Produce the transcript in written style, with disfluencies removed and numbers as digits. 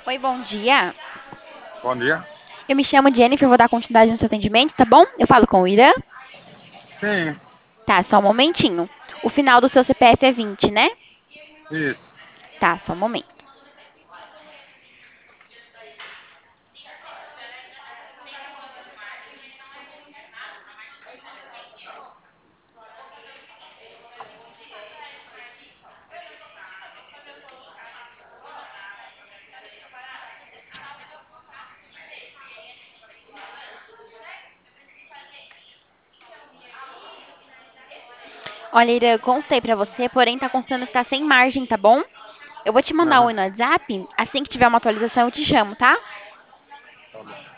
Oi, bom dia. Bom dia. Eu me chamo Jennifer, vou dar continuidade no seu atendimento, tá bom? Eu falo com o Irã. Sim, Tá, só um momentinho. O final do seu CPF é 20, né? isso. Tá, só um momento. Olha, Irã, eu constei pra você, porém tá constando que tá sem margem, tá bom? Eu vou te mandar um Aham, oi no WhatsApp. Assim que tiver uma atualização, eu te chamo, tá? tá bom.